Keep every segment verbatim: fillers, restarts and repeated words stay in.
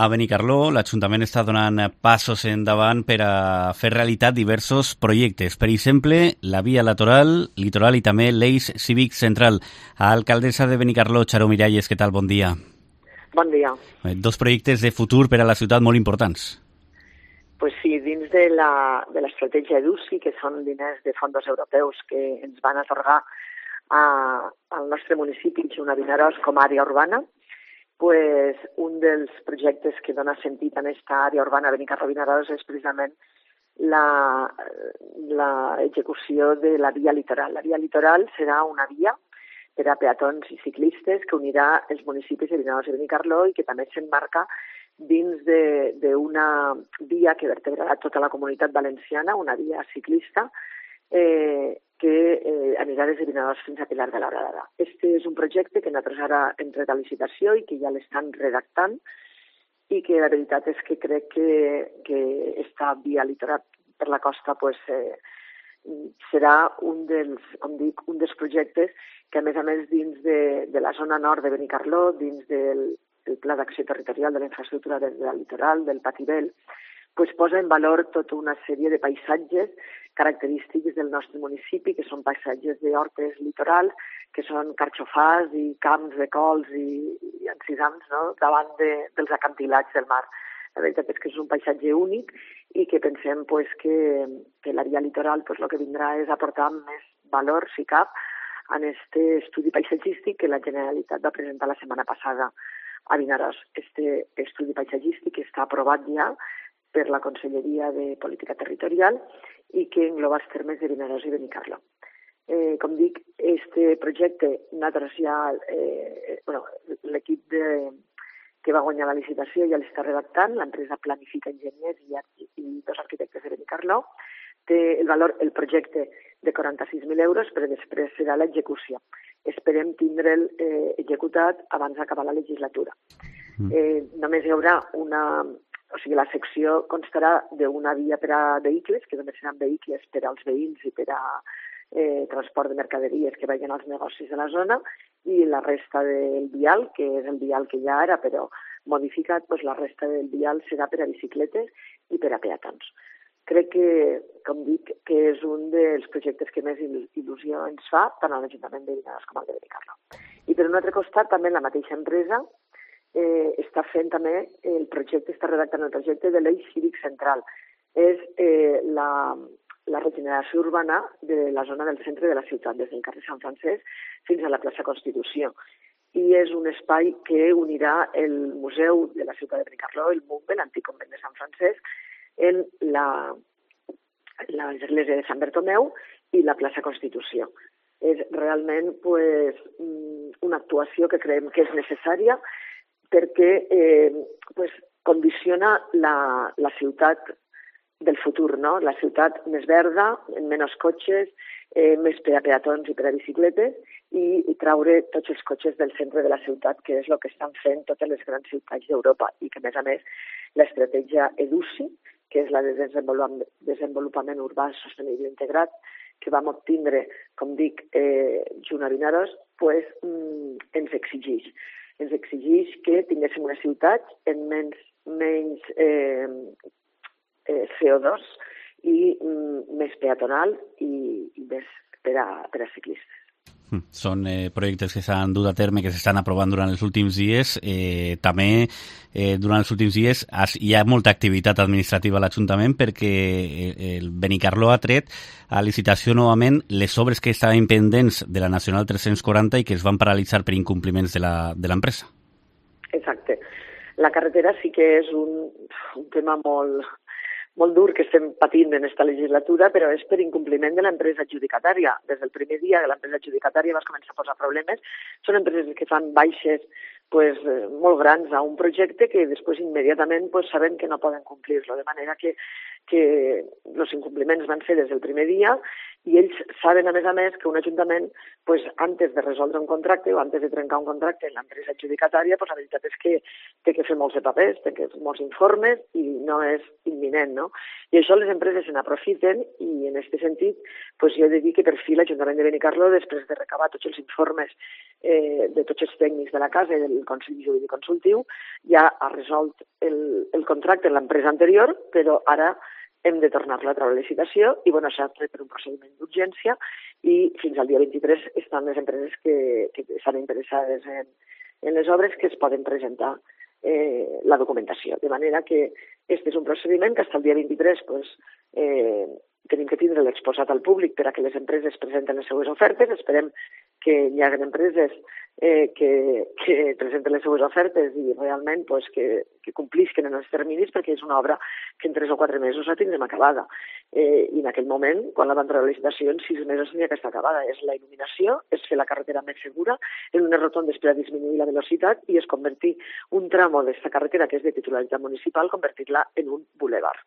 a Benicarló, l'Ajuntament està donant passos endavant per a fer realitat diversos projectes. Per exemple, la via litoral, litoral i també l'eix cívic central. Alcaldessa de Benicarló, Charo Miralles, què tal? Bon dia. Bon dia. Dos projectes de futur per a la ciutat molt importants. Pues sí, dins de la de l'estratègia EDUSI, que són diners de fons europeus que ens van atorgar a, al nostre municipi, a Vinaròs, com a àrea urbana, pues un dels projectes que dona sentit a aquesta àrea urbana Benicarló-Vinaròs és precisament l'execució de la via litoral. La via litoral serà una via per a peatons i ciclistes que unirà els municipis de Vinaròs i Benicarló i que també s'emmarca dins d'una via que vertebrarà tota la comunitat valenciana, una via ciclista, eh, que eh, anirà des de Vinaròs fins a Pilar de la Horadada. Este és un projecte que nosaltres ara hem tret a licitació i que ja l'estan redactant i que la veritat és que crec que, que esta via litoral per la costa pues, eh, serà un dels, com dic, un dels projectes que a més a més dins de, de la zona nord de Benicarló, dins del el Pla d'Acció Territorial de la Infraestructura del, del Litoral, del Patibel, pues posa en valor tota una sèrie de paisatges característics del nostre municipi, que són paisatges d'hortes litorals, que són carxofars i camps de cols i, i encisams, no?, davant de, dels acantilats del mar. La veritat és que és un paisatge únic i que pensem pues, que, que la via litoral pues, el que vindrà és aportar més valor, si cap, en aquest estudi paisatgístic que la Generalitat va presentar la setmana passada a Vinaròs. Este estudi paisatgístic està aprovat ja per la Conselleria de Política Territorial i que engloba els termes de Vinaròs i Benicarló. Eh, com dic, este projecte, nosaltres ja, eh, bueno, l'equip que va guanyar la licitació ja l'està redactant, l'empresa Planifica Enginyers i, i dos arquitectes de Benicarló, té el valor, el projecte, de quaranta-sis mil euros, però després serà l'execució. Esperem tindre'l eh, executat abans d'acabar la legislatura. Eh, només hi haurà una... O sigui, la secció constarà d'una via per a vehicles, que només seran vehicles per als veïns i per a eh, transport de mercaderies que vagin als negocis de la zona, i la resta del vial, que és el vial que ja era, però modificat, doncs la resta del vial serà per a bicicletes i per a peatons. Crec que, com dic, que és un dels projectes que més il·lusió ens fa, tant a l'Ajuntament de Vinaròs com al de Benicarló. I per un altre costat, també la mateixa empresa eh, està fent també el projecte, està redactant el projecte de l'eix cívic central. És eh, la, la regeneració urbana de la zona del centre de la ciutat, des del carrer Sant Francesc fins a la plaça Constitució. I és un espai que unirà el Museu de la ciutat de Benicarló, el MUNB, l'antic convent de Sant Francesc, en l'església de Sant Bertomeu i la plaça Constitució. És realment pues, una actuació que creiem que és necessària perquè eh, pues, condiciona la, la ciutat del futur, no? La ciutat més verda, amb menys cotxes, eh, més per a peatons i per a bicicletes, i, i traure tots els cotxes del centre de la ciutat, que és el que estan fent totes les grans ciutats d'Europa, i que, a més a més, l'estratègia EDUSI, que és la de desenvolupament, desenvolupament urbà sostenible integrat, que vam obtindre, com dic, eh, junt a Vinaròs, pues, mm, ens exigeix. Ens exigeix que tinguéssim una ciutat amb menys, menys eh, eh, C O dos i mm, més peatonal i, i més per a, per a ciclistes. Són eh, projectes que s'han dut a terme, que s'estan aprovant durant els últims dies. Eh, també eh, durant els últims dies has, hi ha molta activitat administrativa a l'Ajuntament perquè el Benicarló ha tret a licitació novament les obres que estaven pendents de la Nacional tres-cents quaranta i que es van paralitzar per incompliments de l'empresa. Exacte. La carretera sí que és un, un tema molt... molt dur que estem patint en aquesta legislatura, però és per incompliment de l'empresa adjudicatària. Des del primer dia de l'empresa adjudicatària vas començar a posar problemes. Són empreses que fan baixes pues, molt grans a un projecte que després immediatament pues, saben que no poden complir-lo, de manera que, que els incompliments van ser des del primer dia i ells saben, a més a més, que un ajuntament, pues, antes de resoldre un contracte o antes de trencar un contracte en l'empresa adjudicatària, pues, la veritat és que té que fer molts de papers, té que fer molts informes i no és imminent, no? I això les empreses se n'aprofiten i en aquest sentit pues, jo he de dir que per fi l'Ajuntament de Benicarló, després de recabar tots els informes eh, de tots els tècnics de la casa i del Consell Jurídic Consultiu, ja ha resolt el, el contracte en l'empresa anterior, però ara hem de tornar-lo a treure la licitació i bueno, s'ha fet per un procediment d'urgència i fins al dia vint-i-tres estan les empreses que, que estan interessades en, en les obres que es poden presentar eh, la documentació. De manera que aquest és un procediment que fins al dia vint-i-tres pues, eh, tenim que tindre l'exposat al públic per a que les empreses presenten les seues ofertes. Esperem que hi hagi empreses eh, que, que presenten les seues ofertes i realment pues, que, que complisquen en els terminis, perquè és una obra que en tres o quatre mesos la tindrem acabada. Eh, I en aquell moment, quan la van treure la licitació, en sis mesos tenia que estar acabada. És la il·luminació, és fer la carretera més segura, en unes rotondes per a disminuir la velocitat i és convertir un tramo d'aquesta carretera, que és de titularitat municipal, convertir-la en un bulevard.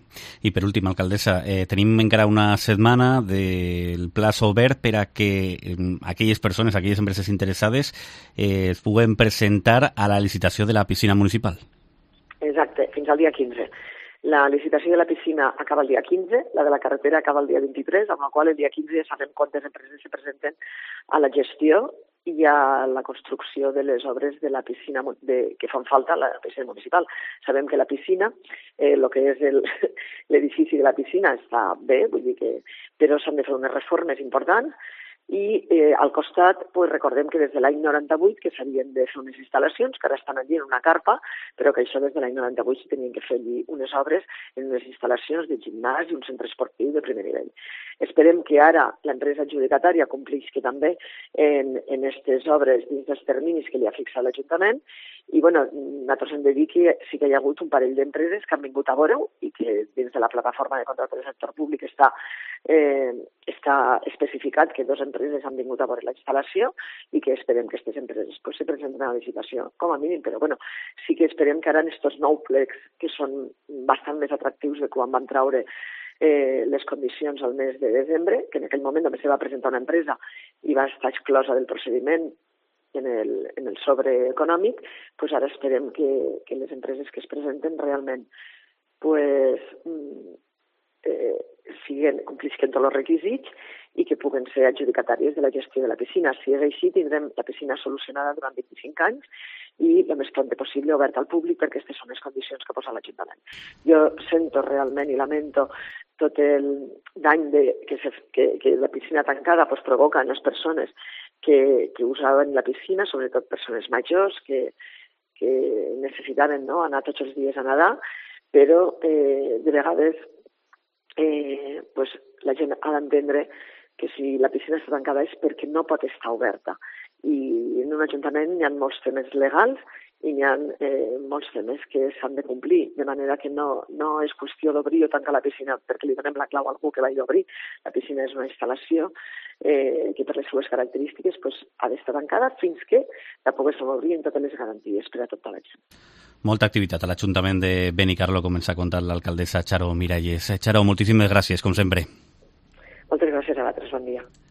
I per últim, alcaldessa, eh, tenim encara una setmana del plaç obert per a que eh, aquelles persones, aquelles empreses interessades eh, es puguen presentar a la licitació de la piscina municipal. Exacte, fins al dia quinze. La licitació de la piscina acaba el dia quinze, la de la carretera acaba el dia vint-i-tres, amb la qual el dia quinze ja sabem quantes empreses se presenten a la gestió i a la construcció de les obres de la piscina de, que fan falta a la piscina municipal. Sabem que la piscina, eh, el que és l'edifici de la piscina està bé, vull dir que, però s'han de fer unes reformes importants i eh, al costat pues, recordem que des de l'any noranta-vuit que s'havien de fer unes instal·lacions que ara estan allí en una carpa, però que això des de l'any noranta-vuit s'hi tenien que fer allí unes obres en unes instal·lacions de gimnàs i un centre esportiu de primer nivell. Esperem que ara l'empresa adjudicatària complisqui també en aquestes obres dins dels terminis que li ha fixat l'Ajuntament i bueno, nosaltres hem de dir que sí que hi ha hagut un parell d'empreses que han vingut a veure-ho i que dins de la plataforma de contracte del sector públic està, eh, està especificat que dos empreses han vingut a veure la instal·lació i que esperem que aquestes empreses pues, se presenten a la licitació, com a mínim, però bueno, sí que esperem que ara en aquests nou plecs que són bastant més atractius de quan van traure eh, les condicions al mes de desembre, que en aquell moment només se va presentar una empresa i va estar exclosa del procediment en el, en el sobre econòmic, pues ara esperem que, que les empreses que es presenten realment pues, eh, siguen, complisquen tots els requisits i que puguen ser adjudicatàries de la gestió de la piscina. Si és així, tindrem la piscina solucionada durant vint-i-cinc anys i el més pront possible oberta al públic perquè aquestes són les condicions que posa l'Ajuntament. Jo sento realment i lamento tot el dany de, que, se, que, que la piscina tancada pues, provoca en les persones que, que usaven la piscina, sobretot persones majors que, que necessitaven no, anar tots els dies a nedar, però eh, de vegades eh, pues, la gent ha d'entendre que si la piscina està tancada és perquè no pot estar oberta. I en un ajuntament hi ha molts temes legals i hi ha eh, molts temes que s'han de complir, de manera que no, no és qüestió d'obrir o tancar la piscina perquè li donem la clau a algú que vagi a obrir. La piscina és una instal·lació eh, que per les seves característiques pues, ha d'estar tancada fins que la poguéssim obrir en totes les garanties per a tota la gent. Molta activitat a l'Ajuntament de Benicarló, com ens ha contat l'alcaldessa Charo Miralles. Charo, moltíssimes gràcies, com sempre. Moltes gràcies a vosaltres, bon dia.